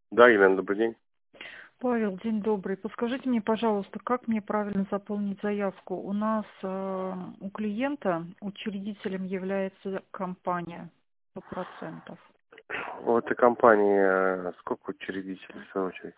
Да, Елена, добрый день. Павел, день добрый. Подскажите мне, пожалуйста, как мне правильно заполнить заявку? У нас у клиента учредителем является компания 100%. У этой компании сколько учредителей, в свою очередь?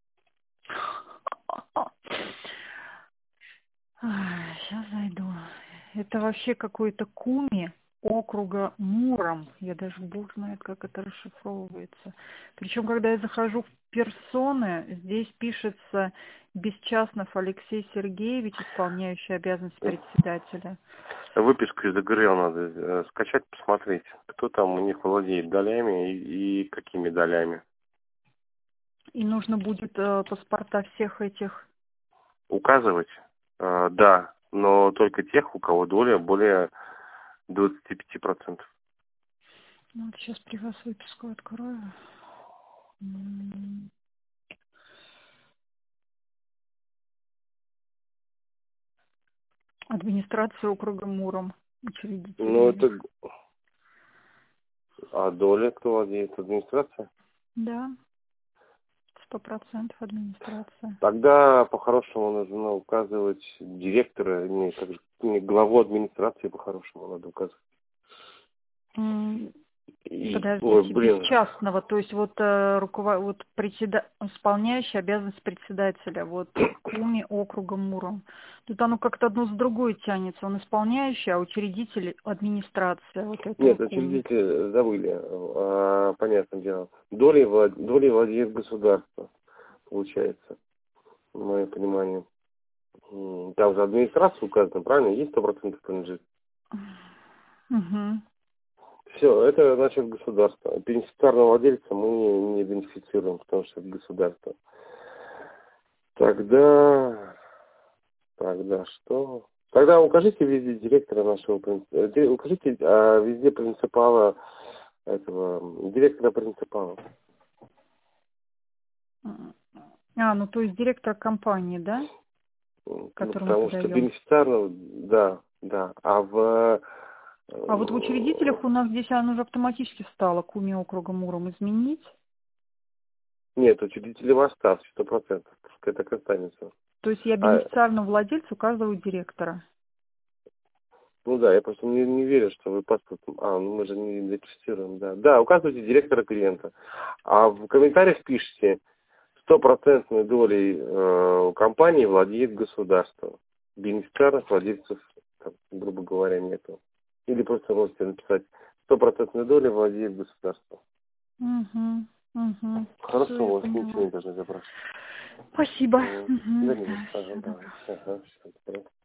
Сейчас зайду. Это вообще какой-то куми округа Муром. Я даже бог знает, как это расшифровывается. Причем, когда я захожу в персоны, здесь пишется Бесчастнов Алексей Сергеевич, исполняющий обязанности председателя. Выписку из ДГРЛ надо скачать, посмотреть, кто там у них владеет долями и какими долями. И нужно будет паспорта всех этих. Указывать? Да, но только тех, у кого доля более 25%. Ну, вот сейчас при вас выписку открою. Администрация округа Муром. Учредитель Ну, это... ЕГИФ. А доля кто владеет? Администрация? Да, 100% администрация. Тогда по-хорошему нужно указывать директора, не, как же, не, главу администрации по-хорошему надо указывать. Ой, Подождите, без блин. частного, то есть вот, исполняющий обязанность председателя, вот Куми округа Муром. Тут оно как-то одно с другой тянется. Он исполняющий, а учредитель администрация вот этого Нет, Куми. учредители забыли, понятное дело. Долей владеет государство, получается, в моем понимании. Там же администрация указана, правильно? Есть 100% принадлежит. Угу. Все, это значит государство. Бенефициарного владельца мы не бенефицируем, потому что это государство. Тогда что? Тогда укажите везде директора нашего, укажите везде принципала этого, директора принципала. Ну то есть директор компании, да, Ну, которому потому что подаем. бенефициарного, да. А вот в учредителях у нас здесь оно уже автоматически стало Куми округа Муром изменить. Нет, учредители в оставке 100%, пускай так и останется. То есть я А, бенефициарному владельцу указываю директора. ну да, я просто не верю, что вы паспортом... ну мы же не идентифицируем, да. Да, указывайте директора клиента. А в комментариях пишите, 100% долей компании владеет государство. Бенефициарных владельцев, там, грубо говоря, нету. Или просто можете написать 100% долей владеет государство. Угу. Все, Хорошо, я у вас ничего поняла. не должны забрать. Спасибо. Да Угу. не за Да, что, всего да. доброго. Ага, всё,